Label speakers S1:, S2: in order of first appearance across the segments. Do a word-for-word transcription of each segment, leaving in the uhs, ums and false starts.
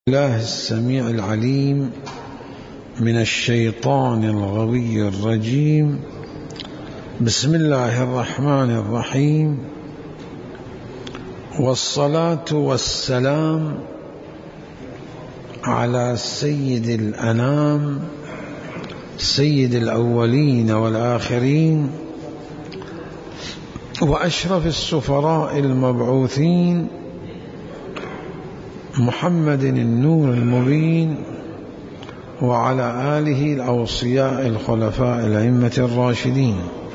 S1: الله السميع العليم من الشيطان الغوي الرجيم. بسم الله الرحمن الرحيم، والصلاة والسلام على سيد الأنام سيد الأولين والآخرين وأشرف السفراء المبعوثين محمد النور المبين، وعلى آله الأوصياء الخلفاء الأئمة الراشدين،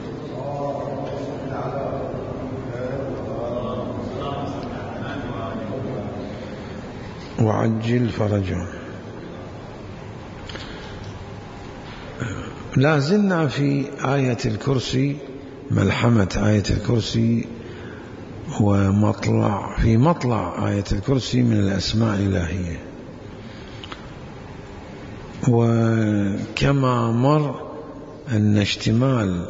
S1: وعجل فرجهم. لا زلنا في آية الكرسي، ملحمة آية الكرسي ومطلع في مطلع آية الكرسي من الأسماء الإلهية. وكما مر أن اشتمال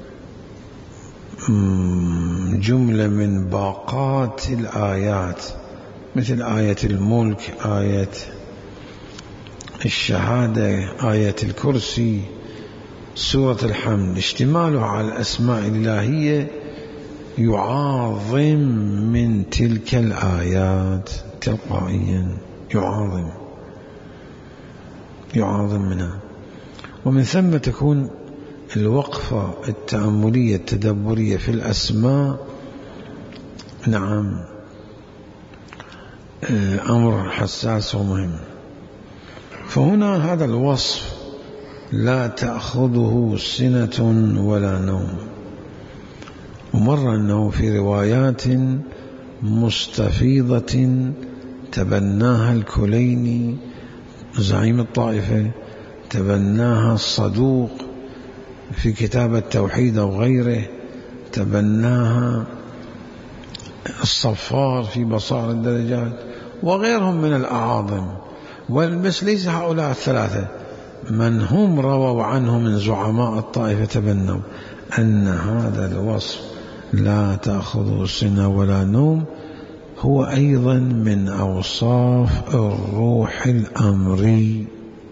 S1: جملة من باقات الآيات مثل آية الملك، آية الشهادة، آية الكرسي، سورة الحمد، اشتمالها على الأسماء الإلهية يعاظم من تلك الآيات تلقائيا، يعاظم يعاظم منها. ومن ثم تكون الوقفة التأملية التدبرية في الأسماء نعم أمر حساس ومهم. فهنا هذا الوصف لا تأخذه سنة ولا نوم، ومر أنه في روايات مستفيضة تبناها الكليني زعيم الطائفة، تبناها الصدوق في كتاب التوحيد أو غيره، تبناها الصفار في بصائر الدرجات، وغيرهم من الأعاظم. بس ليس هؤلاء الثلاثة، من هم رووا عنه من زعماء الطائفة تبنوا أن هذا الوصف لا تأخذه سنة ولا نوم هو أيضا من أوصاف الروح الأمري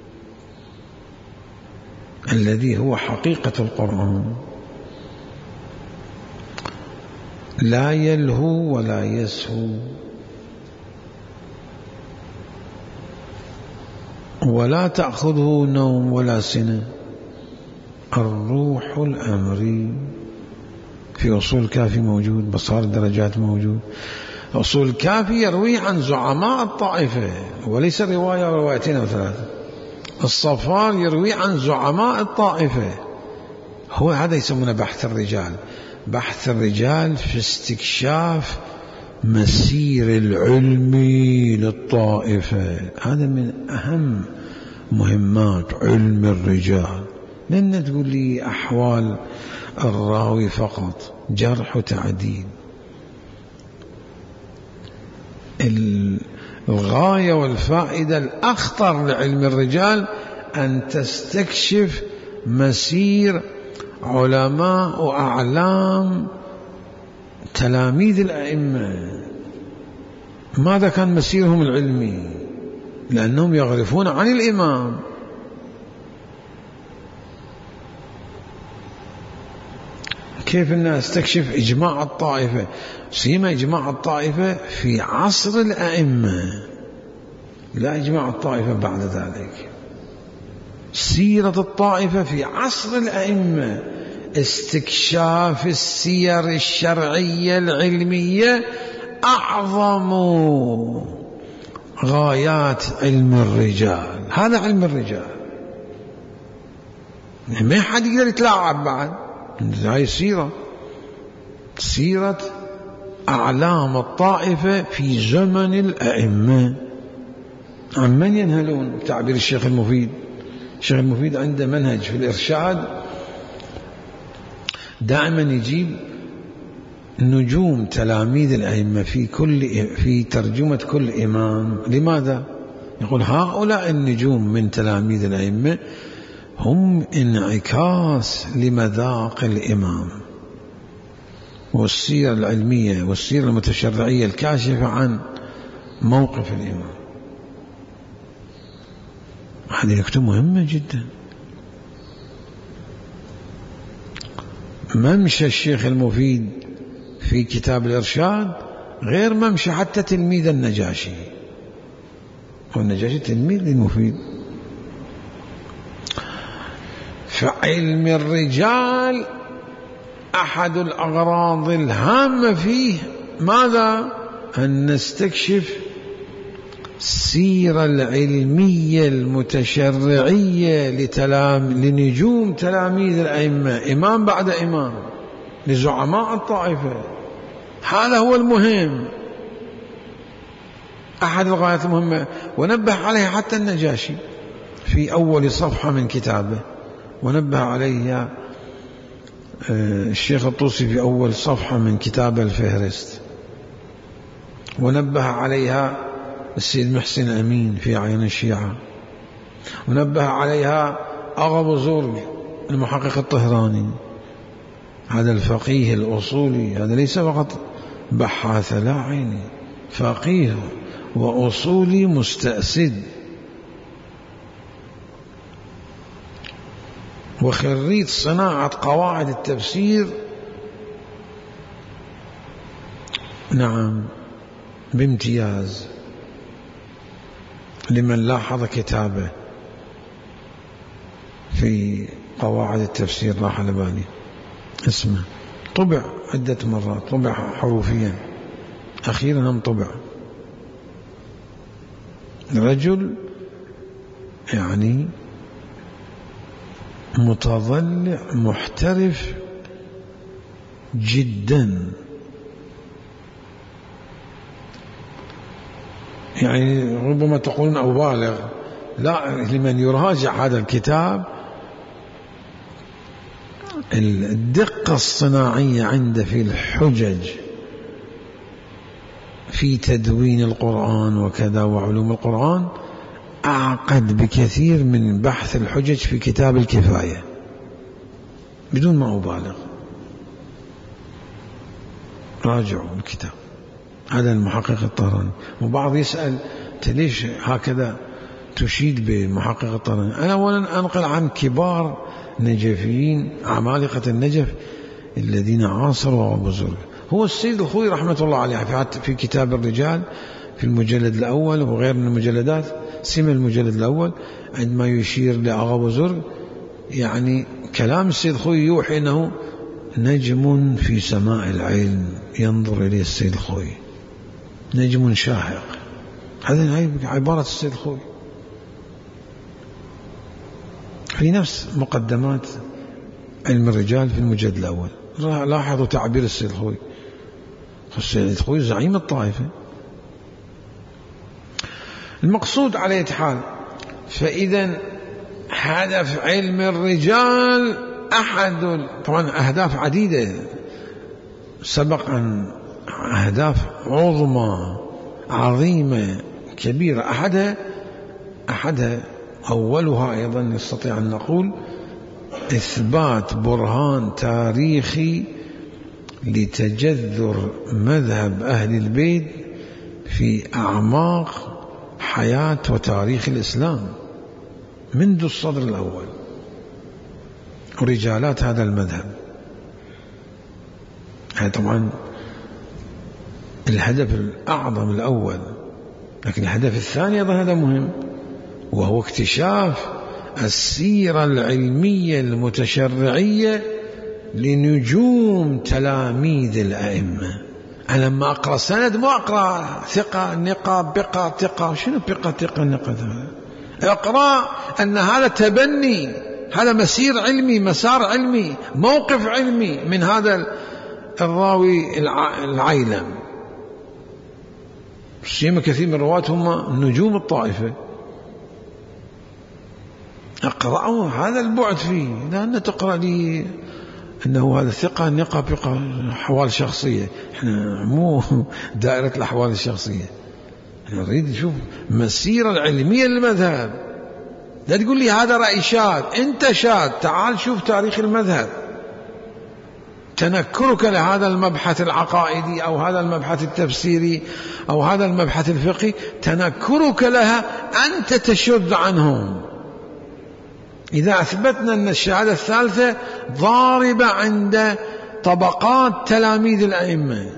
S1: الذي هو حقيقة القرآن، لا يلهو ولا يسهو ولا تأخذه نوم ولا سنة، الروح الأمري. في أصول الكافي موجود، بصائر الدرجات موجود. أصول الكافي يروي عن زعماء الطائفة وليس رواية روايتين أو ثلاثة. الصفار يروي عن زعماء الطائفة. هو هذا يسمونه بحث الرجال. بحث الرجال في استكشاف مسير العلمي للطائفة، هذا من أهم مهمات علم الرجال. لن تقول لي أحوال الراوي فقط، جرح وتعديل. الغاية والفائدة الأخطر لعلم الرجال أن تستكشف مسير علماء وأعلام تلاميذ الأئمة، ماذا كان مسيرهم العلمي، لأنهم يعرفون عن الإمام. كيف الناس تكشف إجماع الطائفة، سيما إجماع الطائفة في عصر الأئمة، لا إجماع الطائفة بعد ذلك. سيرة الطائفة في عصر الأئمة، استكشاف السير الشرعية العلمية أعظم غايات علم الرجال. هذا علم الرجال، ما حد يقدر يتلاعب بعد. هاي سيرة سيرة أعلام الطائفة في زمن الأئمة. عن من ينهلون؟ تعبير الشيخ المفيد. الشيخ المفيد عنده منهج في الإرشاد دائما يجيب نجوم تلاميذ الأئمة في كل في ترجمة كل إمام. لماذا؟ يقول هؤلاء النجوم من تلاميذ الأئمة هم انعكاس لمذاق الإمام، والسيرة العلمية والسيرة المتشرعية الكاشفة عن موقف الإمام. هذه نكتة مهمة جدا. ممشى الشيخ المفيد في كتاب الإرشاد غير ممشى حتى تلميذ النجاشي، والنجاشي تلميذ للمفيد. فعلم الرجال أحد الأغراض الهامة فيه ماذا؟ أن نستكشف السيرة العلمية المتشرعية لتلام لنجوم تلاميذ الأئمة، إمام بعد إمام، لزعماء الطائفة. هذا هو المهم، أحد الغايات المهمة، ونبه عليه حتى النجاشي في أول صفحة من كتابه، ونبه عليها الشيخ الطوسي في أول صفحة من كتابه الفهرست، ونبه عليها السيد محسن أمين في عين الشيعة، ونبه عليها أغا بزرگ المحقق الطهراني. هذا الفقيه الأصولي، هذا ليس فقط بحاث، لا عيني، فقيه وأصولي مستأسد وخريج صناعة قواعد التفسير، نعم، بامتياز، لمن لاحظ كتابه في قواعد التفسير راح على بالي اسمه، طبع عدة مرات، طبع حروفيا، أخيرا هم طبع. رجل يعني متضلع محترف جدا، يعني ربما تقولون أبالغ، لا، لمن يراجع هذا الكتاب الدقة الصناعية عنده في الحجج، في تدوين القرآن وكذا وعلوم القرآن، أعقد بكثير من بحث الحجج في كتاب الكفاية، بدون ما أبالغ. راجعوا الكتاب، هذا المحقق الطهراني. وبعض يسأل ليش هكذا تشيد بمحقق الطهراني؟ أنا أولا أنقل عن كبار نجفيين عمالقة النجف الذين عاصروا أبو زرق. هو السيد الخوي رحمة الله عليه في كتاب الرجال في المجلد الأول وغير من المجلدات، سمى المجلد الأول عندما يشير لأغا أبو زرق، يعني كلام السيد الخوي يوحي أنه نجم في سماء العلم ينظر إليه السيد الخوي، نجم شاهق. هذه عبارة السيد الخوي في نفس مقدمات علم الرجال في المجلد الأول. لاحظوا تعبير السيد الخوي، السيد الخوي زعيم الطائفة. المقصود على أي حال، فإذا هدف علم الرجال أحد، طبعا أهداف عديدة سبق أن أهداف عظمى عظيمة كبيرة، أحدها أحدها أولها أيضا نستطيع أن نقول إثبات برهان تاريخي لتجذر مذهب أهل البيت في أعماق حياة وتاريخ الإسلام منذ الصدر الأول ورجالات هذا المذهب. هذا طبعا الهدف الأعظم الأول، لكن الهدف الثاني أيضا هذا مهم، وهو اكتشاف السيرة العلمية المتشرعية لنجوم تلاميذ الأئمة. أنا لما أقرأ سند ما أقرأ ثقة نقة بقى ثقة، شنو بقى ثقة نقة؟ أقرأ أن هذا تبني، هذا مسير علمي، مسار علمي، موقف علمي من هذا الراوي العيلم. سيما كثير من الرواة هم نجوم الطائفة، أقرأوا هذا البعد فيه، لأن تقرأ لي أنه هذا ثقة نقة بقى حوال شخصية، إحنا مو دائرة الأحوال الشخصية، نريد نشوف مسيرة العلمية للمذهب. لا تقول لي هذا رأي شاذ، أنت شاذ، تعال شوف تاريخ المذهب. تنكرك لهذا المبحث العقائدي أو هذا المبحث التفسيري أو هذا المبحث الفقهي، تنكرك لها أنت تشذ عنهم، إذا أثبتنا أن الشهادة الثالثة ضاربة عند طبقات تلاميذ الأئمة،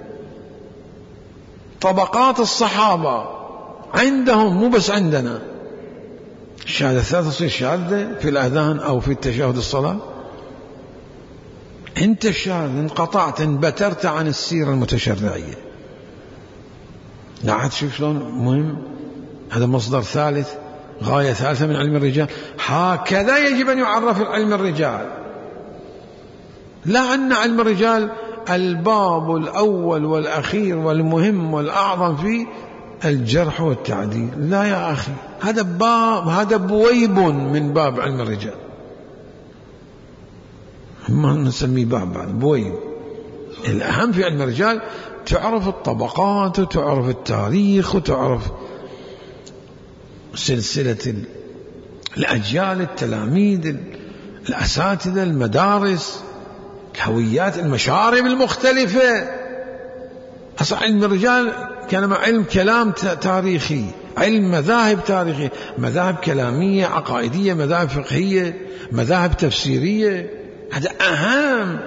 S1: طبقات الصحابة عندهم مو بس عندنا، الشهادة الثالثة تصير شهادة في الأذان أو في التشهد الصلاة. أنت الشاذ انقطعت انبترت عن السيرة المتشرعية. لا تشوف شلون مهم، هذا مصدر ثالث، غاية ثالثة من علم الرجال. هكذا يجب أن يعرف علم الرجال، لا أن علم الرجال الباب الأول والأخير والمهم والأعظم فيه الجرح والتعديل. لا يا أخي، هذا باب، هذا بويب من باب علم الرجال، ما نسميه باب بعد بويب. الأهم في علم الرجال تعرف الطبقات وتعرف التاريخ وتعرف سلسلة الأجيال، التلاميذ، الأساتذة، المدارس، الهويات، المشارب المختلفة. أصلا علم الرجال كان علم كلام تاريخي، علم مذاهب تاريخية، مذاهب كلامية عقائدية، مذاهب فقهية، مذاهب تفسيرية. هذا أهم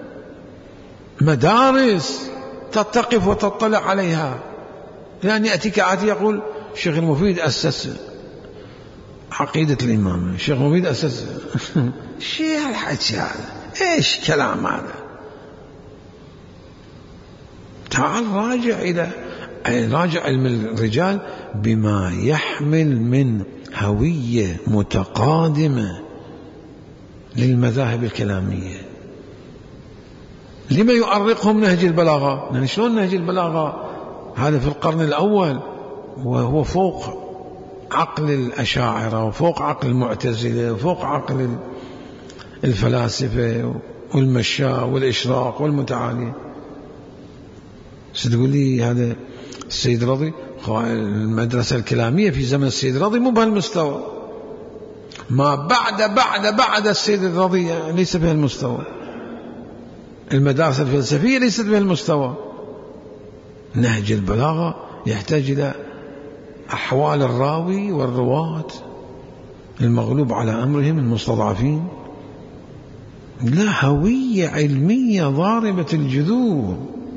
S1: مدارس تتقف وتطلع عليها. لأن يأتيك آتي يقول الشيخ المفيد أسس عقيدة الإمامة، الشيخ المفيد أسس شيء الحكي هذا، إيش كلام هذا؟ تعال راجع إلى راجع علم الرجال بما يحمل من هوية متقادمة للمذاهب الكلامية. لما يؤرقهم نهج البلاغة؟ يعني شلون نهج البلاغة هذا في القرن الأول وهو فوق عقل الأشاعرة وفوق عقل المعتزلة وفوق عقل الفلاسفة والمشاة والإشراق والمتعالي. ستقول لي هذا السيد رضي، المدرسة الكلامية في زمن السيد رضي مو بهالمستوى، ما بعد بعد بعد السيد الرضي ليس بهالمستوى، المدارس الفلسفية ليست بهالمستوى. نهج البلاغة يحتاج إلى أحوال الراوي والرواة المغلوب على أمرهم المستضعفين، لا هوية علمية ضاربة الجذور.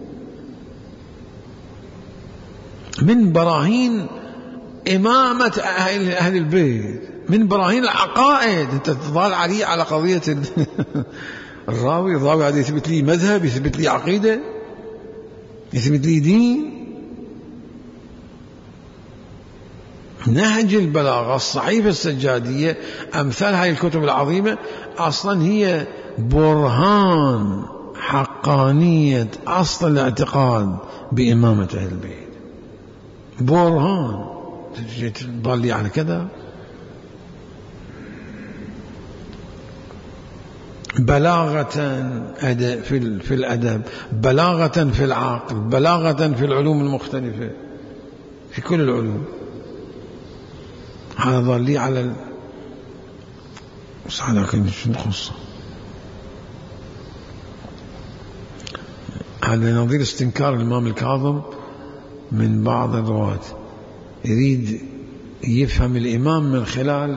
S1: من براهين إمامة أهل البيت، من براهين العقائد. أنت تظل علي على قضية الراوي، الراوي هذا يثبت لي مذهب، يثبت لي عقيدة، يثبت لي دين. نهج البلاغة، الصحيفة السجادية، أمثال هاي الكتب العظيمة أصلا هي برهان حقانية أصل الاعتقاد بإمامة أهل البيت، برهان. تضل لي على كذا. بلاغة في الأدب، بلاغة في العقل، بلاغة في العلوم المختلفة، في كل العلوم. هذا ظل لي على ال... لكن شو القصة؟ هذا نظير استنكار الإمام الكاظم من بعض الرواة، يريد يفهم الإمام من خلال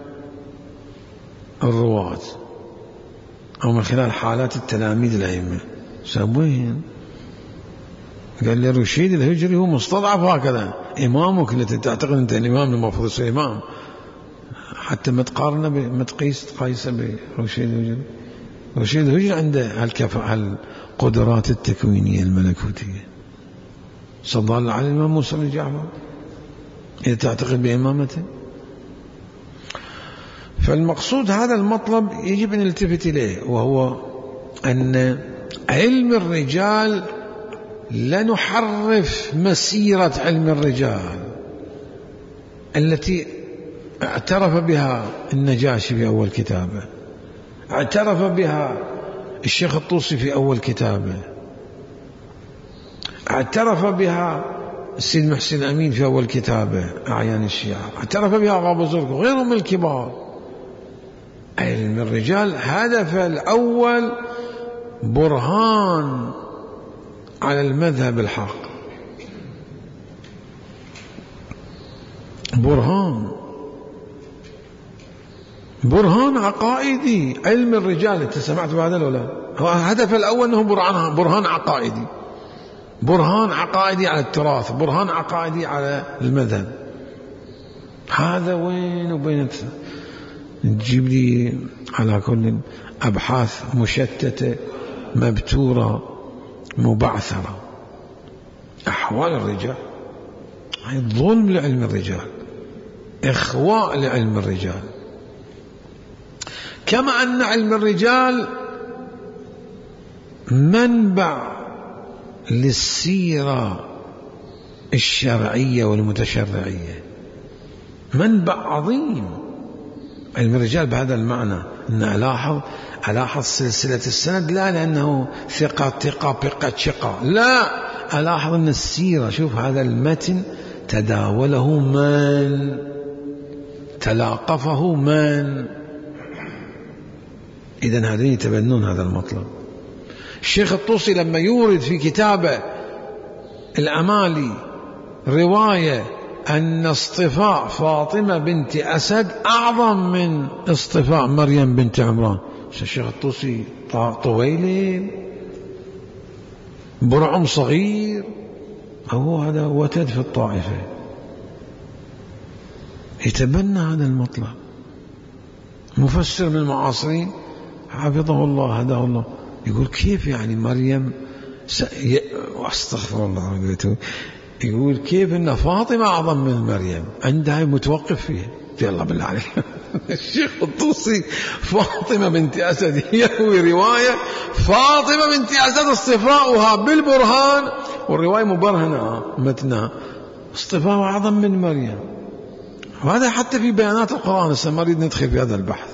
S1: الرواة أو من خلال حالات التلاميذ الأئمة. سوين قال لي رشيد الهجري هو مستضعف هكذا، إمامك التي تعتقد أنت الإمام المفروض يصير إمام، حتى ما تقارنه ما تقيس تقايسه برشيد الهجري. رشيد الهجري عنده هالكفاءة، القدرات التكوينية الملكوتية. صلى على الإمام موسى بن جعفر إذا تعتقد بإمامته. فالمقصود هذا المطلب يجب أن نلتفت إليه، وهو أن علم الرجال لا نحرف مسيرة علم الرجال التي اعترف بها النجاشي في أول كتابه، اعترف بها الشيخ الطوسي في أول كتابه، اعترف بها السيد محسن أمين في أول كتابه أعيان الشيعة، اعترف بها غابو زرق وغيرهم من الكبار. علم الرجال هدف الأول برهان على المذهب الحق، برهان. برهان عقائدي. علم الرجال انت سمعت بهذا ولا لا؟ هو الهدف الاول انه برهان برهان عقائدي، برهان عقائدي على التراث، برهان عقائدي على المذهب. هذا وين وبين تجيب لي على كل أبحاث مشتتة مبتورة مبعثرة. أحوال الرجال هي ظلم لعلم الرجال، إخواء لعلم الرجال. كما أن علم الرجال منبع للسيرة الشرعية والمتشرعية، منبع عظيم. علم الرجال بهذا المعنى أن ألاحظ ألاحظ سلسلة السند، لا لأنه ثقة ثقة ثقة ثقة، لا، ألاحظ أن السيرة، شوف هذا المتن تداوله من، تلاقفه من. إذن هذين يتبنون هذا المطلب. الشيخ الطوسي لما يورد في كتابه الأمالي رواية أن اصطفاء فاطمة بنت أسد أعظم من اصطفاء مريم بنت عمران، الشيخ الطوسي طويل برعم صغير، هو هذا وتد في الطائفة، يتبنى هذا المطلب. مفسر من المعاصرين حفظه الله هداه الله يقول كيف يعني مريم س... ي... واستغفر الله، يقول كيف ان فاطمة اعظم من مريم، عندها متوقف فيها. يلا بالله عليك الشيخ الطوسي فاطمة بنت أسد يروي رواية فاطمة بنت أسد اصطفاؤها بالبرهان، والرواية مبرهنة متنها اصطفاؤها أعظم من مريم. وهذا حتى في بيانات القرآن، هسه ما نريد ندخل في هذا البحث.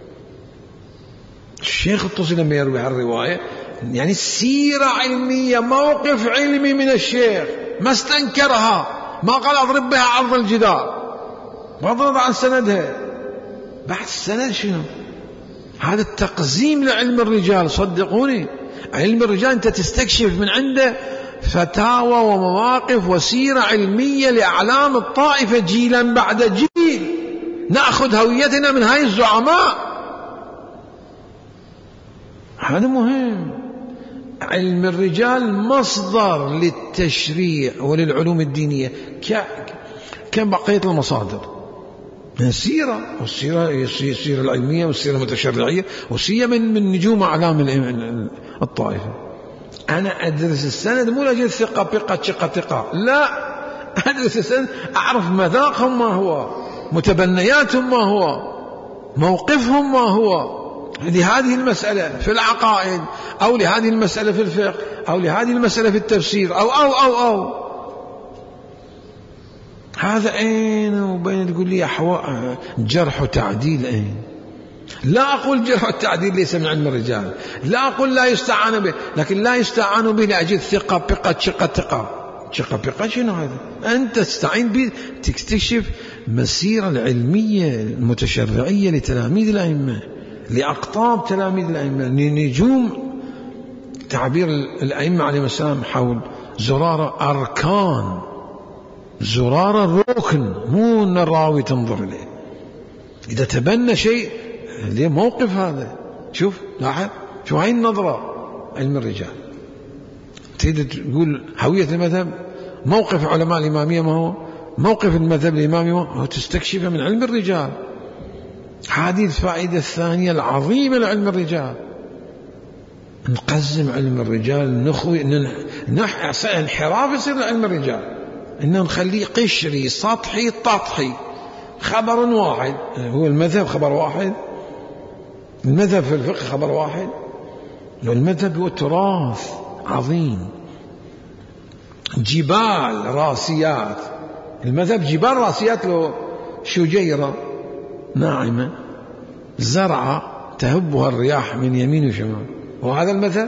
S1: الشيخ الطوسي لما يروي هالرواية يعني سيرة علمية، موقف علمي من الشيخ، ما استنكرها، ما قال أضرب بها عرض الجدار، ما ضرب عن سندها. بعد السند شنو؟ هذا التقزيم لعلم الرجال. صدقوني علم الرجال أنت تستكشف من عنده فتاوى ومواقف وسيرة علمية لأعلام الطائفة جيلا بعد جيل، نأخذ هويتنا من هاي الزعماء. هذا مهم. علم الرجال مصدر للتشريع وللعلوم الدينية كبقية المصادر، السيرة والسيرة السيرة العلمية والسيرة المتشرعية والسيرة من من نجوم أعلام الطائفة. أنا أدرس السند مو لأجل ثقة بقة ثقة ثقة، لا، أدرس السند أعرف مذاقهم ما هو، متبنياتهم ما هو، موقفهم ما هو لهذه المسألة في العقائد، أو لهذه المسألة في الفقه، أو لهذه المسألة في التفسير، أو أو أو أو هذا أين وبين تقول لي أحوال جرح وتعديل أين؟ لا أقول جرح والتعديل ليس من علم الرجال، لا أقول لا يستعان به، لكن لا يستعان به لأجل ثقة بقة ثقة ثقة ثقة بقة. شنو هذا؟ أنت تستعين به تكتشف مسيرة العلمية المتشرعية لتلاميذ الأئمة، لأقطاب تلاميذ الأئمة، لنجوم تعبير الأئمة عليهم السلام حول زرارة أركان، زرارة ركن، مو أن الراوي تنظر إليه. إذا تبنى شيء ليه موقف هذا. شوف لاحظ شو هاي النظرة علم الرجال. تريد تقول هوية المذهب، موقف علماء الإمامية ما هو، موقف المذهب الإمامي ما هو، تستكشفه من علم الرجال. هذه الفائدة الثانية العظيمة لعلم الرجال. نقزم علم الرجال، نخوي نح انحراف يصير لعلم الرجال، إنه نخليه قشري سطحي تطحي. خبر واحد هو المذهب، خبر واحد، المذهب في الفقه خبر واحد. المذهب هو تراث عظيم، جبال راسيات. المذهب جبال راسيات له شجيرة ناعمة زرعة تهبها الرياح من يمين وشمال، وهذا المذهب.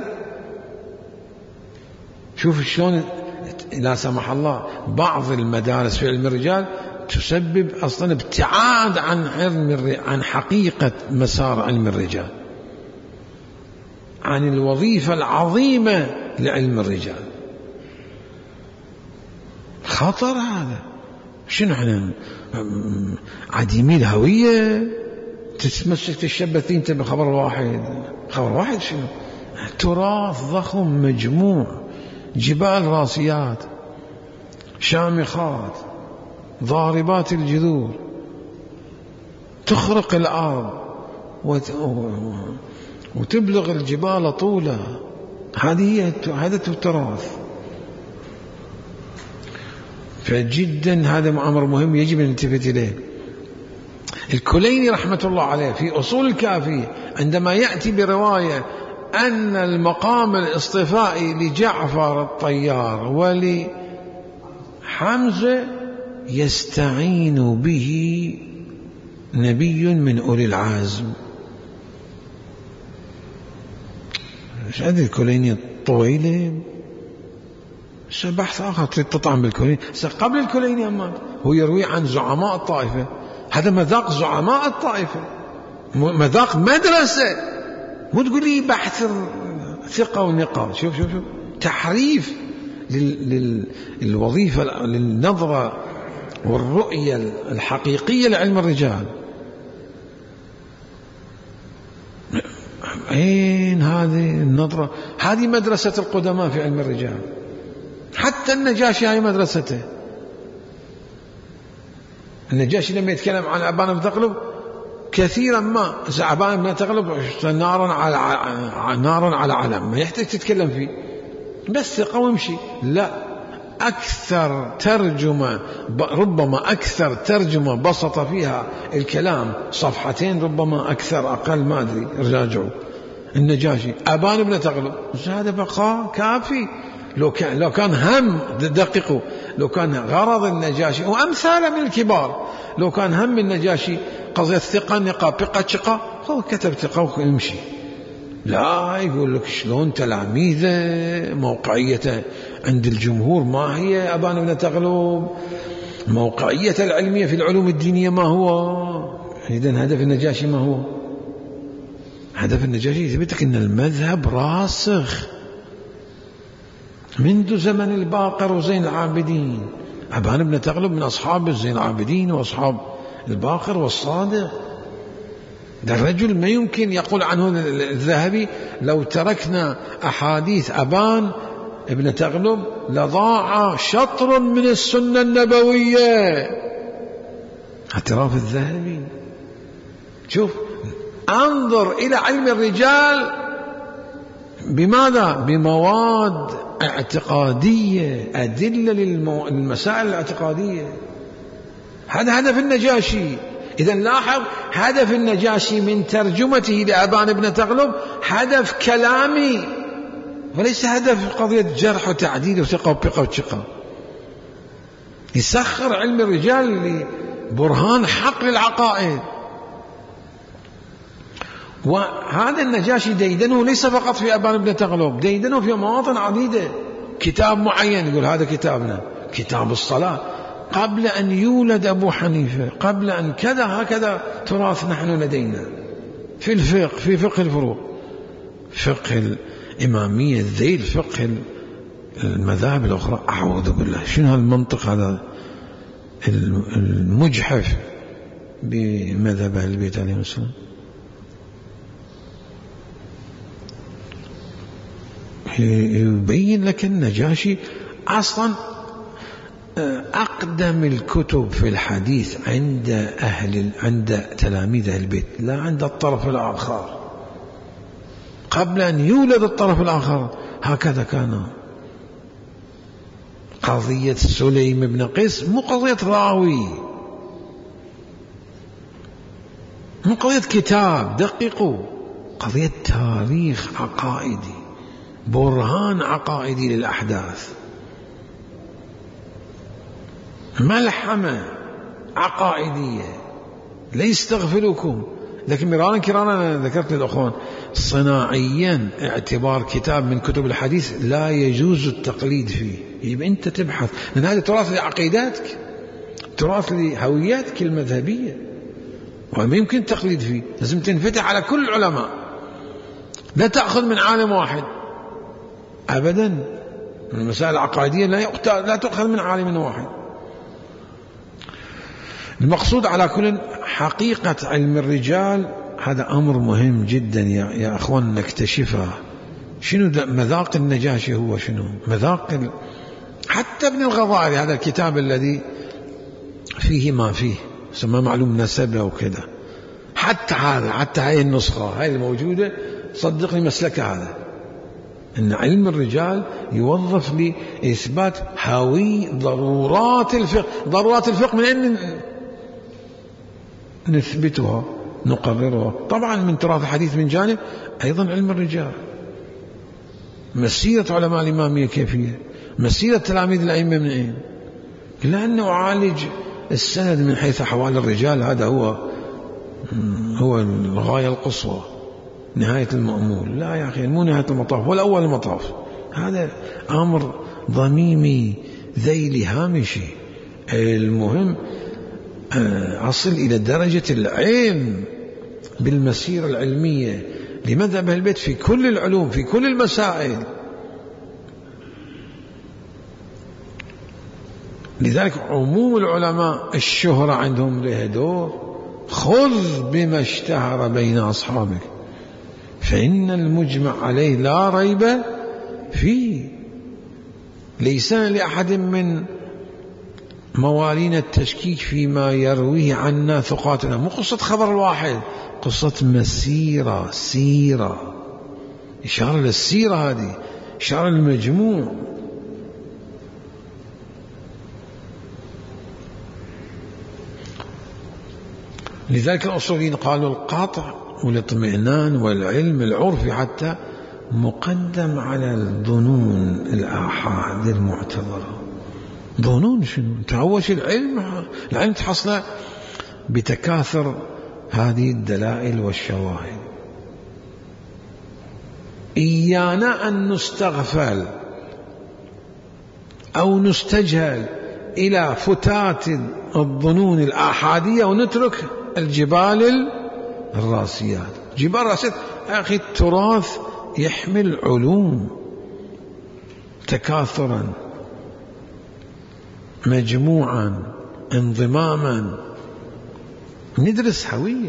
S1: شوف شلون لا سمح الله بعض المدارس في علم الرجال تسبب أصلا ابتعاد عن علم عن حقيقة مسار علم الرجال، عن الوظيفة العظيمة لعلم الرجال. خطر هذا. شنو احنا عديمي الهوية؟ تتمسك تشبث انت بخبر واحد. خبر واحد شنو؟ تراث ضخم مجموع، جبال راسيات شامخات ضاربات الجذور تخرق الأرض وتبلغ الجبال طولا. هذه هذا التراث. فجدا هذا أمر مهم يجب أن نلتفت إليه. الكليني رحمة الله عليه في أصول الكافية عندما يأتي برواية أن المقام الاصطفائي لجعفر الطيار ولحمزة يستعين به نبي من أولي العزم. مش هذه الكليني الطويلة بحث آخر تطعم بالكليني. قبل الكليني أما هو يروي عن زعماء الطائفة. هذا مذاق زعماء الطائفة، مذاق مدرسة. مو تقول لي بحث ثقة ونقاء. شوف شوف شوف تحريف للوظيفة، للنظرة والرؤية الحقيقية لعلم الرجال. أين هذه النظرة؟ هذه مدرسة القدماء في علم الرجال. حتى النجاشي هاي مدرسته. النجاشي لما يتكلم عن أبان بن تغلب كثيرا ما أبان بن تغلب نارا على نارا على علم، ما يحتاج تتكلم فيه، بس ثقة وامشي. لا، أكثر ترجمة، ربما أكثر ترجمة بسط فيها الكلام صفحتين، ربما أكثر أقل ما أدري، راجعوا النجاشي أبان بن تغلب. هذا بقى كافي. لو كان لو كان هم دققوا، لو كان غرض النجاشي وأمثال من الكبار، لو كان هم النجاشي قضية ثقة نقا بقى شقة، هو كتب ثقة ويمشي. لا، يقول لك شلون تلاميذه، موقعيته عند الجمهور ما هي أبان بن تغلب، موقعية العلمية في العلوم الدينية ما هو. إذن هدف النجاشي ما هو؟ هدف النجاشي يثبتك أن المذهب راسخ منذ زمن الباقر وزين العابدين. أبان بن تغلب من أصحاب زين العابدين وأصحاب الباقر والصادق. ده الرجل ما يمكن يقول عنه الذهبي لو تركنا أحاديث أبان ابن تغلب لضاع شطر من السنة النبوية. اعتراف الذهبي. شوف، انظر إلى علم الرجال بماذا؟ بمواد اعتقادية، أدلة للمسائل الاعتقادية. هذا هدف النجاشي. إذا لاحظ هدف النجاشي من ترجمته لأبان بن تغلب هدف كلامي، وليس هدف قضية جرح وتعديل وثقة وبقى وثقة. يسخر علم الرجال لبرهان حق للعقائد. وهذا النجاشي ديدنه ليس فقط في أبان بن تغلب، ديدنه في مواطن عديدة. كتاب معين يقول هذا كتابنا، كتاب الصلاة، قبل أن يولد أبو حنيفة، قبل أن كذا، هكذا تراث نحن لدينا في الفقه، في فقه الفروق، فقه الإمامية، الذيل، فقه المذاهب الأخرى. أعوذ بالله، شنو هالمنطق هذا المجحف بمذهب أهل البيت عليهم السلام؟ يبين لك النجاشي أصلا أقدم الكتب في الحديث عند أهل عند تلاميذ أهل البيت، لا عند الطرف الآخر. قبل أن يولد الطرف الآخر هكذا كان. قضية سليم بن قيس مو قضية راوي، مو قضية كتاب، دققوا، قضية تاريخ عقائدي، برهان عقائدي للأحداث، ملحمة عقائدية. لا يستغفلكم. لكن مرارا كرانا ذكرت للأخوان صناعيا اعتبار كتاب من كتب الحديث لا يجوز التقليد فيه. يبقى أنت تبحث، لأن هذا تراث لعقيداتك، تراث لهوياتك المذهبية، وما يمكن التقليد فيه. لازم تنفتح على كل العلماء، لا تأخذ من عالم واحد أبدا. المسائل العقائدية لا لا تأخذ من عالم واحد. المقصود على كل حقيقة علم الرجال هذا أمر مهم جدا يا, يا أخوان نكتشفه. شنو مذاق النجاشي؟ هو شنو مذاق ال... حتى ابن الغضائري هذا الكتاب الذي فيه ما فيه سمى معلوم نسبه وكذا، حتى هذا حتى هاي النسخة هاي الموجودة صدقني مسلك هذا أن علم الرجال يوظف لإثبات هوي ضرورات الفقه. ضرورات الفقه من أين نثبتها نقررها؟ طبعا من تراث الحديث من جانب، أيضا علم الرجال، مسيرة علماء الإمامية كيفية، مسيرة تلاميذ الأئمة من أين، لأنه عالج السند من حيث أحوال الرجال. هذا هو هو الغاية القصوى، نهاية المأمول. لا يا أخي، مو نهاية المطاف ولا أول المطاف، هذا أمر ضميمي ذيلي هامشي. المهم أصل إلى درجة العلم بالمسيرة العلمية لمذهب أهل البيت في كل العلوم في كل المسائل. لذلك عموم العلماء الشهرة عندهم له دور. خذ بما اشتهر بين أصحابك فإن المجمع عليه لا ريب فيه. ليس لأحد من موالين التشكيك فيما يرويه عنا ثقاتنا. مو قصة خبر الواحد، قصة مسيرة، سيرة، إشارة للسيرة، هذه إشارة للمجموع. لذلك الأصوليين قالوا القطع والاطمئنان والعلم العرفي حتى مقدم على الظنون الآحاد المعتبرة. ظنون شنو؟ تعوش العلم. العلم تحصل بتكاثر هذه الدلائل والشواهد. إيانا أن نستغفل أو نستجهل إلى فتات الظنون الآحادية ونترك الجبال الراسيات. جبال الراسيات أخي التراث يحمل علوم تكاثرا مجموعا انضماما ندرس هوية.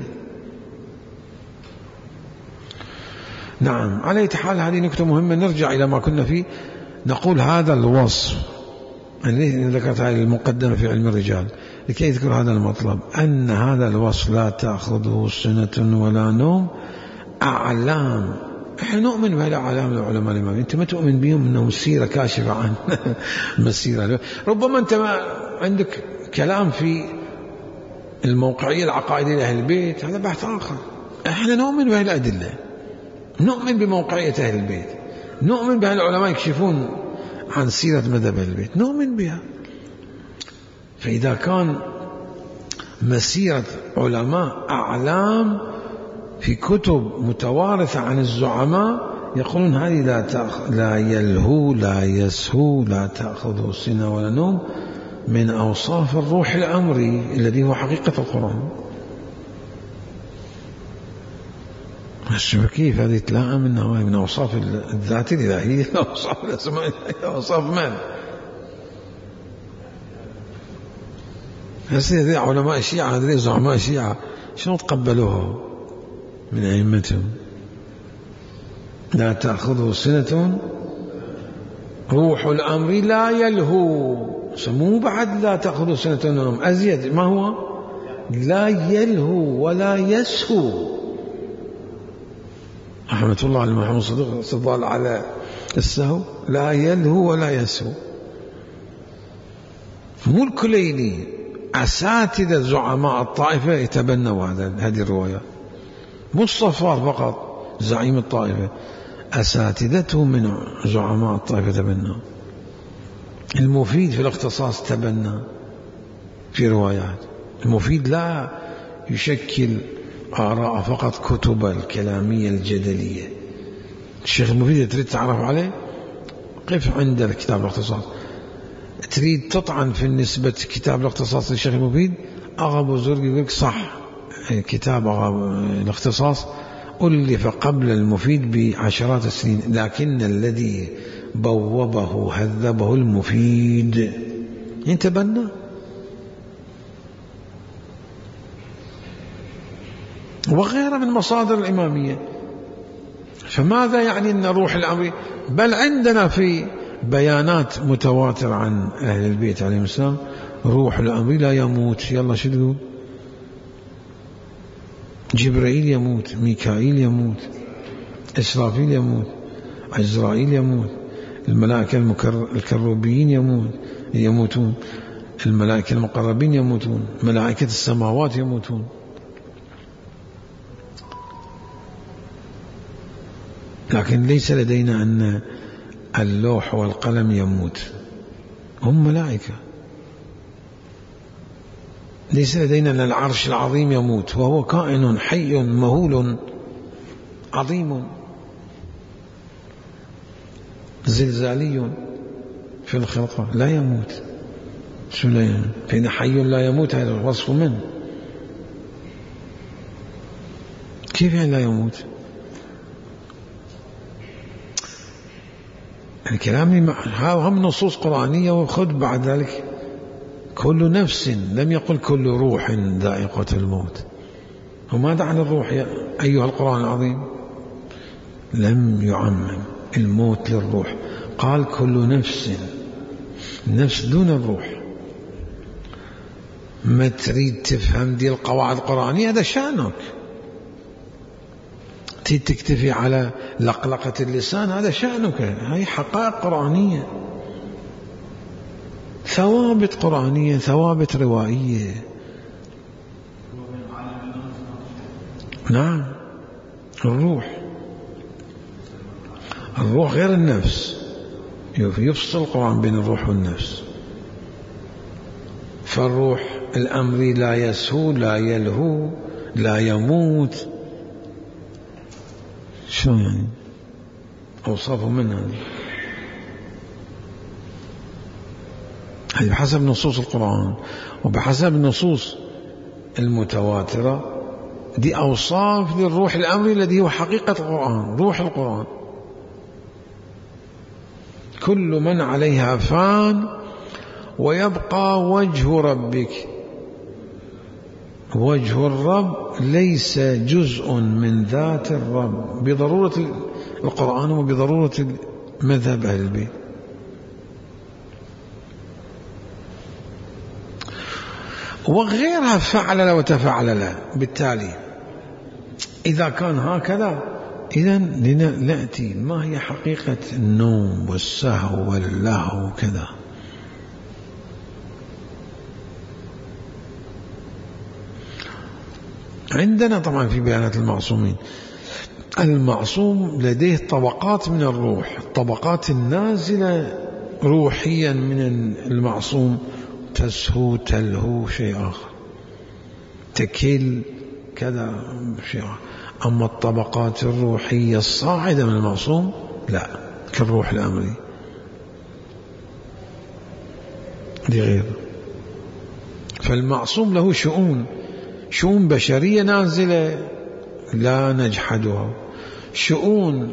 S1: نعم، على أي حال هذه نكتة مهمة. نرجع إلى ما كنا فيه. نقول هذا الوصف الذي ذكرت هذه المقدمة في علم الرجال لكي يذكر هذا المطلب، أن هذا الوصف لا تأخذه سنة ولا نوم، أعلام. احنا نؤمن بهالأعلام العلماء الإمام. أنت ما تؤمن بهم أنهم سيرة كاشفة عن مسيرة. ربما أنت ما عندك كلام في الموقعية العقائدية لأهل البيت، هذا بحث آخر. احنا نؤمن بهالأدلة، نؤمن بموقعية أهل البيت، نؤمن بهالعلماء يكشفون عن سيرة مذهب أهل البيت، نؤمن بها. فإذا كان مسيرة علماء أعلام في كتب متوارثة عن الزعماء يقولون هذه لا تأخ... لا يلهو لا يسهو لا تأخذه سنة ولا نوم، من أوصاف الروح الأمري الذي هو حقيقة القرآن. كيف هذه تلاءم منها من أوصاف الذات الإلهية، أوصاف الأسماء، أوصاف من؟ هذه علماء الشيعة، هذه زعماء الشيعة شنو تقبلوها من أئمتهم؟ لا تأخذه سنة، روح الأمر لا يلهو. سموه بعد لا تأخذه سنة نوم أزيد. ما هو؟ لا يلهو ولا يسهو. رحمة الله على محمد صديق صدال على السهو، لا يلهو ولا يسهو. مو الكليني، أساتذة زعماء الطائفة يتبنوا هذا هذه الرواية. مو الصفار فقط زعيم الطائفة، أساتذته من زعماء الطائفة تبنوا. المفيد في الاختصاص تبنى في روايات. المفيد لا يشكل آراء فقط كتب الكلامية الجدلية. الشيخ المفيد تريد تعرف عليه قف عند الكتاب الاختصاص. تريد تطعن في النسبة كتاب الاختصاص للشيخ المفيد، أغا زرق يقول لك صح كتاب أغا الاختصاص ألف قبل المفيد بعشرات السنين، لكن الذي بوبه هذبه المفيد. يتبنى وغيرها من مصادر الإمامية. فماذا يعني أن روح الأمر؟ بل عندنا في بيانات متواترة عن أهل البيت عليهم السلام روح الأمر لا يموت. يلا شو تقول؟ جبرائيل يموت، ميكائيل يموت، إسرافيل يموت، عزرائيل يموت، الملائكة الكروبيين يموت يموتون، الملائكة المقربين يموتون، ملائكة السماوات يموتون. لكن ليس لدينا أن اللوح والقلم يموت، هم ملائكة. ليس لدينا أن العرش العظيم يموت، وهو كائن حي مهول عظيم زلزالي في الخلقة لا يموت. شو لا يموت؟ فإن حي لا يموت هذا وصف من؟ كيف يعني لا يموت؟ الكلام هم نصوص قرآنية. وخذ بعد ذلك كل نفس، لم يقل كل روح ذائقة الموت. وماذا عن الروح يا أيها القرآن العظيم؟ لم يعمم الموت للروح، قال كل نفس، النفس دون الروح. ما تريد تفهم دي القواعد القرآنية هذا شأنك، تريد تكتفي على لقلقة اللسان هذا شأنك. هاي حقائق قرآنية، ثوابت قرآنية، ثوابت روائية. نعم الروح، الروح غير النفس، يفصل القرآن بين الروح والنفس. فالروح الأمر لا يسهو لا يلهو لا يموت. شو يعني أوصافه منها؟ هذه بحسب نصوص القرآن وبحسب النصوص المتواترة. دي أوصاف للروح الأمري الذي هو حقيقة القرآن، روح القرآن. كل من عليها فان ويبقى وجه ربك. وجه الرب ليس جزء من ذات الرب بضرورة القرآن وبضرورة مذهب أهل البيت. وغيرها فعل وتفعل له. بالتالي إذا كان هكذا إذن لنأتي ما هي حقيقة النوم والسهو واللهو وكذا. عندنا طبعا في بيانات المعصومين، المعصوم لديه طبقات من الروح، الطبقات النازلة روحيا من المعصوم تسهو تلهو شيء آخر، تكل كذا شيء آخر. أما الطبقات الروحية الصاعدة من المعصوم لا، كالروح الأمري دي غير. فالمعصوم له شؤون، شؤون بشرية نازلة لا نجحدها، شؤون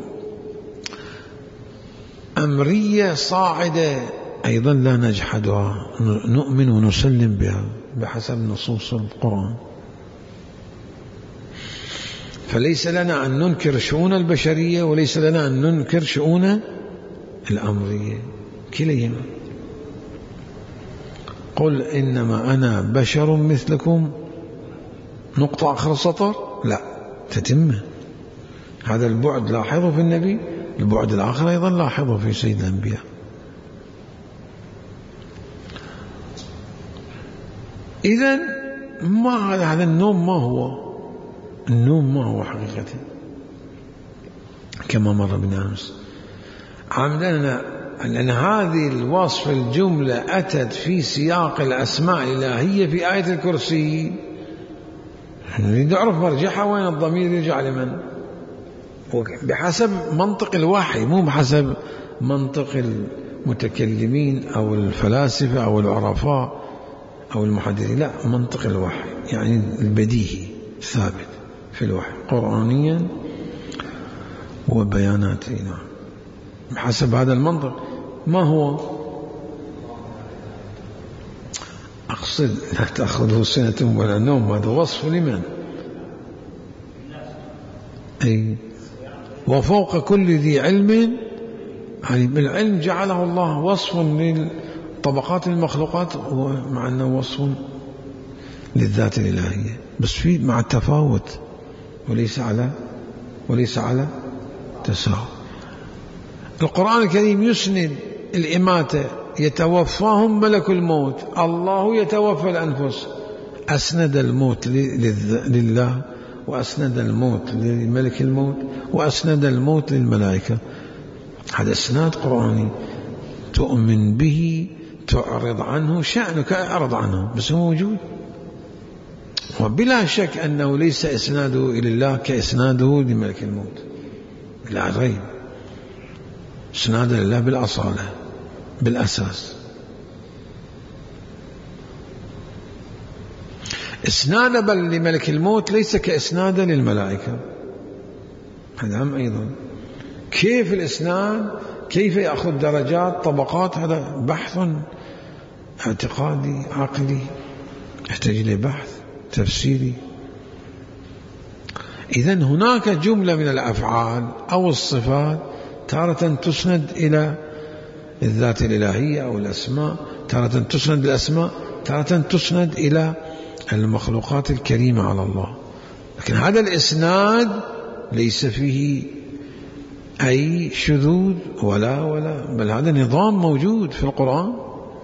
S1: أمرية صاعدة أيضا لا نجحدها، نؤمن ونسلم بها بحسب نصوص القرآن. فليس لنا أن ننكر شؤون البشرية وليس لنا أن ننكر شؤون الأمرية، كليهما. قل إنما أنا بشر مثلكم، نقطة آخر السطر لا تتم. هذا البعد لاحظه في النبي، البعد الآخر أيضا لاحظه في سيد الأنبياء. إذن ما هذا النوم، ما هو النوم؟ ما هو حقيقته كما مر بنا أمس. عمدنا لأن هذه الوصف الجملة أتت في سياق الأسماء الإلهية في آية الكرسي. نريد نعرف مرجعها وين، الضمير يرجع لمن؟ بحسب منطق الوحي، مو بحسب منطق المتكلمين أو الفلاسفة أو العرفاء أو المحدثين، لا، منطق الوحي يعني البديهي ثابت في الوحي قرآنيا وبياناته. نعم بحسب هذا المنطق. ما هو؟ أقصد لا تأخذه سنة ولا نوم، هذا وصف لمن؟ أي وفوق كل ذي علم عليم. العلم جعله الله وصف لطبقات المخلوقات مع أنه وصف للذات الإلهية، بس في مع التفاوت وليس على وليس على تساوي. القرآن الكريم يسند الإماتة، يتوفاهم ملك الموت، الله يتوفى الأنفس، أسند الموت لله، وأسند الموت لملك الموت، وأسند الموت للملائكة. هذا إسناد قرآني تؤمن به، تعرض عنه، شأنك أعرض عنه، بس هو موجود. وبلا شك أنه ليس إسناده إلى الله كإسناده لملك الموت، لا ريب، إسناد لله بالأصالة بالأساس. إسناد بل لملك الموت ليس كإسناد للملائكة، هذا هم أيضا. كيف الإسناد، كيف يأخذ درجات طبقات، هذا بحث اعتقادي عقلي يحتاج إلى بحث تفسيري. إذن هناك جملة من الأفعال أو الصفات تارة تسند إلى الذات الإلهية أو الأسماء، تارة تسند الأسماء، تارة تسند إلى المخلوقات الكريمة على الله. لكن هذا الإسناد ليس فيه أي شذوذ ولا ولا بل هذا نظام موجود في القرآن.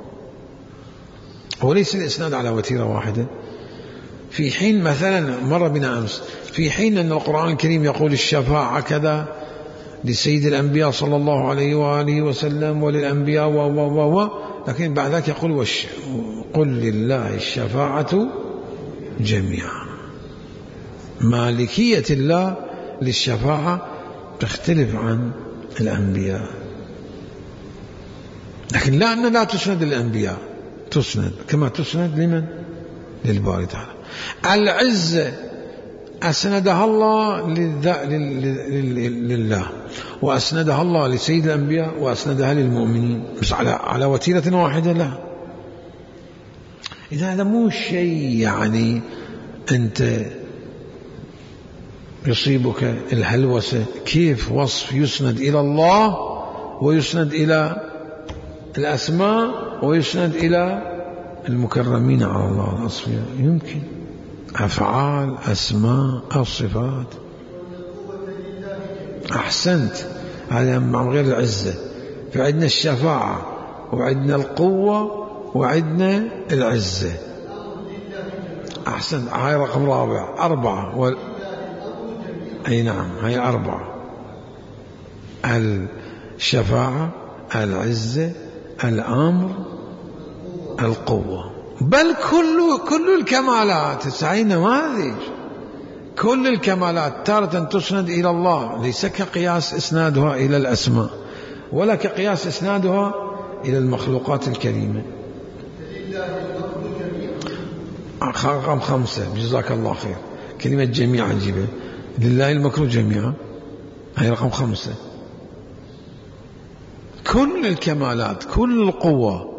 S1: وليس الإسناد على وتيرة واحدة. في حين مثلا مر بنا أمس، في حين أن القرآن الكريم يقول الشفاعة كذا لسيد الأنبياء صلى الله عليه وآله وسلم وللأنبياء و و و لكن بعد ذلك يقول وش قل لله الشفاعة جميعا. مالكية الله للشفاعة تختلف عن الأنبياء، لكن لا أن لا تسند للأنبياء، تسند كما تسند لمن؟ للباري تعالى. العزة أسندها الله لله، وأسندها الله لسيد الأنبياء، وأسندها للمؤمنين، بس على على وتيرة واحدة لا. إذا هذا مو شيء يعني أنت يصيبك الهلوسة كيف وصف يسند إلى الله ويسند إلى الأسماء ويسند إلى المكرمين على الله الأصفياء. يمكن أفعال أسماء أو صفات. أحسنت، هذا مع غير العزة. فعندنا الشفاعة وعندنا القوة وعندنا العزة. أحسنت، هاي رقم رابع أربعة و... أي نعم، هاي أربعة: الشفاعة، العزة، الأمر، القوة. بل كل كل الكمالات سعي نماذج، كل الكمالات تارة تسند إلى الله، ليس كقياس إسنادها إلى الأسماء ولا كقياس إسنادها إلى المخلوقات الكريمة. رقم خمسة، جزاك الله خير، كلمة جميعا جيبه، لله المكر جميعا، هي رقم خمسة. كل الكمالات، كل القوة.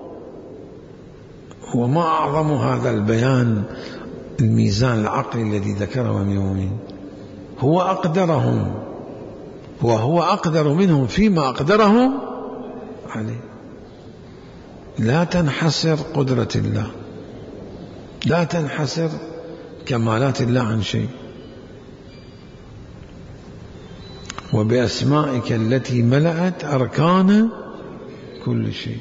S1: وما أعظم هذا البيان الميزان العقلي الذي ذكره من يومين. هو أقدرهم وهو أقدر منهم فيما أقدرهم عليه. لا تنحسر قدرة الله، لا تنحسر كمالات الله عن شيء. وبأسمائك التي ملأت أركان كل شيء.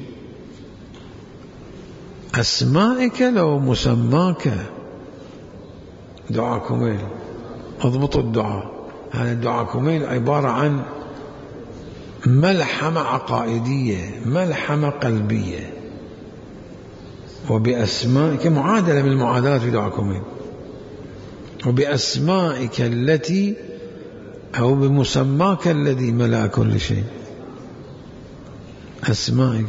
S1: أسمائك لو مسماك دعاء كميل، اضبطوا الدعاء. هذا الدعاء كميل عبارة عن ملحمة عقائدية، ملحمة قلبية. وبأسمائك معادلة من المعادلات في دعاء كميل. وبأسمائك التي أو بمسماك الذي ملأ كل شيء. أسمائك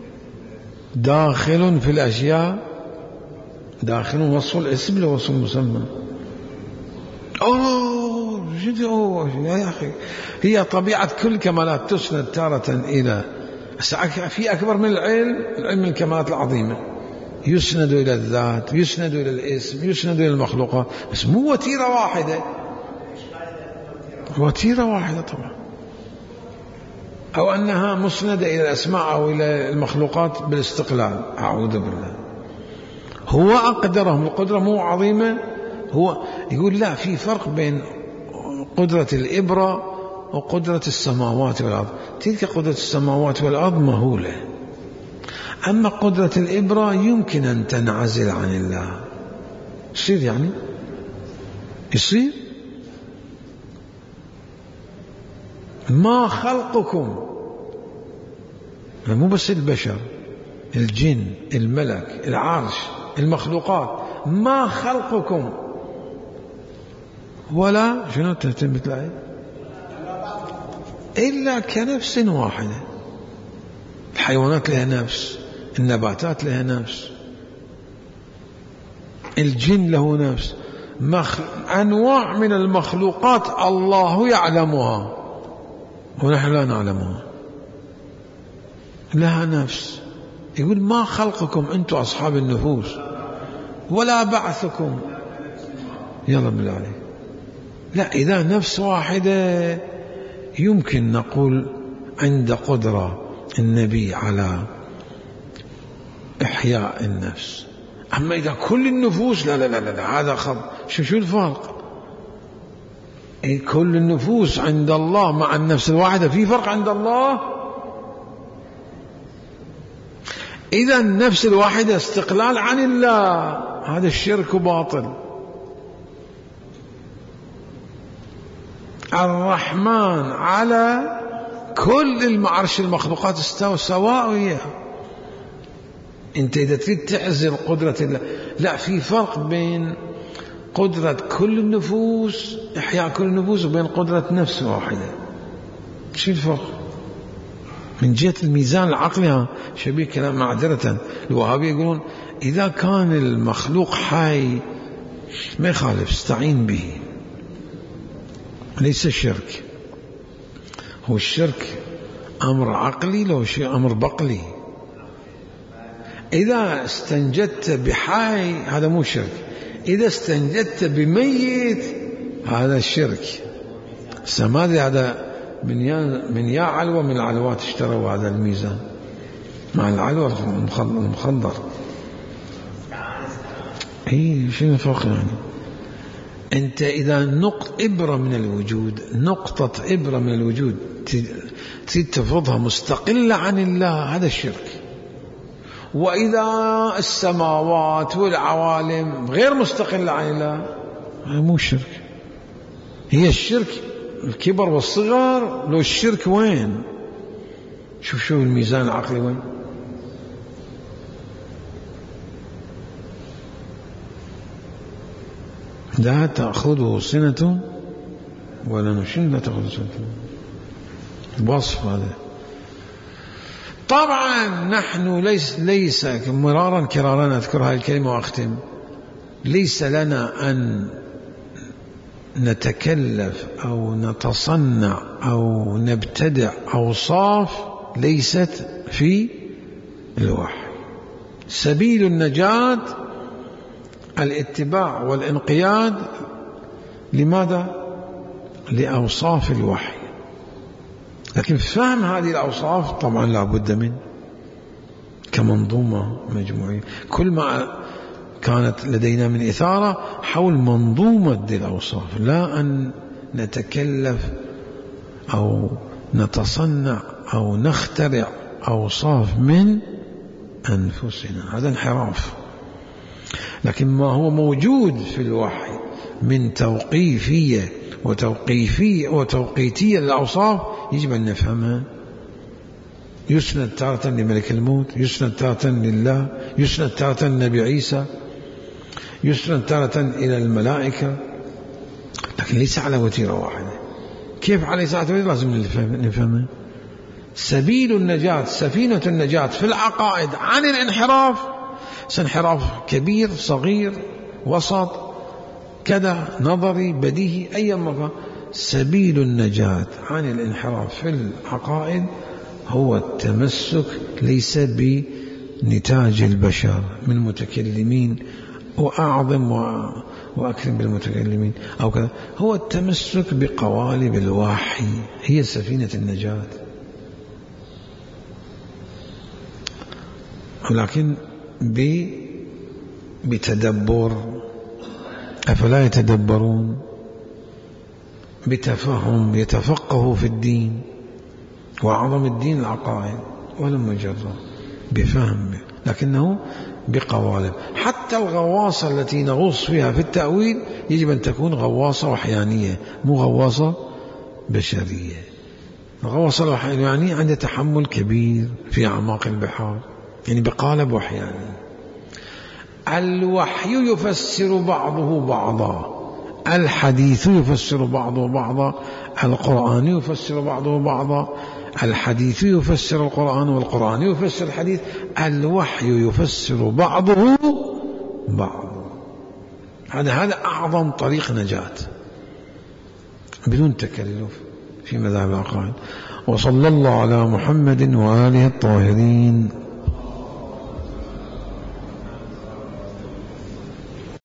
S1: داخل في الأشياء، داخل وصف الاسم لوصف المسمى. أوه جدي أوه يا أخي، هي طبيعة كل كمالات تسند تارة إلى في أكبر من العلم، العلم الكمالات العظيمة، يسند إلى الذات، يسند إلى الاسم، يسند إلى المخلوقات، بس مو وتيرة واحدة. وتيرة واحدة طبعا، أو أنها مسندة إلى الأسماء أو إلى المخلوقات بالاستقلال. أعوذ بالله. هو أقدرهم القدرة مو عظيمة. هو يقول لا، في فرق بين قدرة الإبرة وقدرة السماوات والأرض. تلك قدرة السماوات والأرض مهولة، أما قدرة الإبرة يمكن أن تنعزل عن الله. يصير يعني يصير ما خلقكم، مو بس البشر، الجن، الملك، العرش، المخلوقات، ما خلقكم ولا شنو تتمت الآية إلا كنفس واحدة. الحيوانات لها نفس، النباتات لها نفس، الجن له نفس، مخ... أنواع من المخلوقات الله يعلمها ونحن لا نعلمها، لها نفس. يقول ما خلقكم أنتم أصحاب النفوس ولا بعثكم. يلا بالله عليك. لا، إذا نفس واحدة يمكن نقول عند قدرة النبي على إحياء النفس. أما إذا كل النفوس لا لا لا, لا. هذا خط. شو شو الفرق؟ إيه كل النفوس عند الله مع النفس الواحدة في فرق عند الله. إذا النفس الواحدة استقلال عن الله، هذا الشرك باطل. الرحمن على كل المعرش المخلوقات استوى سواء. انت اذا تريد تعزل قدرة الله، لا، في فرق بين قدرة كل النفوس، احياء كل النفوس، وبين قدرة نفس واحدة. شو الفرق؟ من جهة الميزان العقلي شبيه كلام. معذرة الوهابية يقولون اذا كان المخلوق حي ما يخالف، استعين به، ليس الشرك. هو الشرك أمر عقلي، لو شيء أمر بقلي. إذا استنجدت بحي هذا مو شرك، إذا استنجدت بميت هذا الشرك. سمادي هذا من يا من يا علوة من العلوات اشتروا هذا الميزان مع العلوة المخضر. إيه شنو الفرق يعني؟ أنت إذا نقطة إبرة من الوجود، نقطة إبرة من الوجود تريد تفرضها مستقلة عن الله، هذا الشرك. وإذا السماوات والعوالم غير مستقلة عن الله هذا مو شرك. هي الشرك الكبر والصغر. لو الشرك وين؟ شوف شوف الميزان العقلي وين. لا تأخذه سنة ولا نشن، لا تأخذه سنة. وصف هذا. طبعا نحن ليس ليس مرارا كرارا أذكر هذه الكلمة وأختم. ليس لنا أن نتكلف أو نتصنع أو نبتدع أوصاف ليست في الوحي. سبيل النجاة الاتباع والانقياد. لماذا؟ لأوصاف الوحي. لكن فهم هذه الأوصاف طبعا لا بد من كمنظومة مجموعية. كل ما كانت لدينا من إثارة حول منظومة دي الأوصاف، لا أن نتكلف أو نتصنع أو نخترع أوصاف من أنفسنا، هذا انحراف. لكن ما هو موجود في الوحي من توقيفية وتوقيفية وتوقيتية للأوصاف يجب أن نفهمها. يسند تارة لملك الموت، يسند تارة لله، يسند تارة للنبي عيسى، يسند تارة إلى الملائكة، لكن ليس على وتيرة واحدة. كيف على ساعة وتيرة؟ لازم نفهمها. سبيل النجاة، سفينة النجاة في العقائد عن الانحراف، سانحراف كبير صغير وسط كذا نظري بديهي أي مكان. سبيل النجاة عن الانحراف في العقائد هو التمسك ليس بنتاج البشر من متكلمين وأعظم وأكرم بالمتكلمين أو كذا. هو التمسك بقوالب الوحي هي سفينة النجاة، ولكن بتدبر. أفلا يتدبرون؟ بتفهم، يتفقهوا في الدين، وأعظم الدين العقائد، ولم مجرد بفهم، لكنه بقوالب. حتى الغواصة التي نغوص فيها في التأويل يجب أن تكون غواصة وحيانية، مو غواصة بشرية. الغواصة الوحيانية عندها تحمل كبير في أعماق البحار، يعني بقالب وحياني. الوحي يفسر بعضه بعضا، الحديث يفسر بعضه بعضا، القرآن يفسر بعضه بعضا، الحديث يفسر القرآن والقرآن يفسر الحديث، الوحي يفسر بعضه بعضا. هذا هذا أعظم طريق نجاة بدون تكلف في مذهب العقائد. وصلى الله على محمد وآله الطاهرين.